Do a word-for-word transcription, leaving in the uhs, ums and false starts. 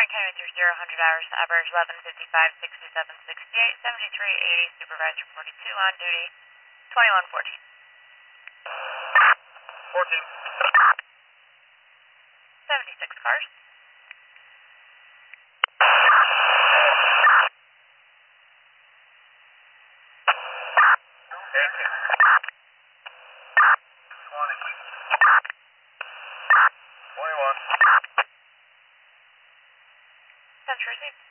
Warren County through zero, one hundred hours, average eleven fifty-five, sixty-seven, sixty-eight, seventy-three, eighty, supervisor forty-two on duty, twenty-one fourteen. fourteen. seventy-six cars. eighteen. twenty. twenty-one. Sensor received.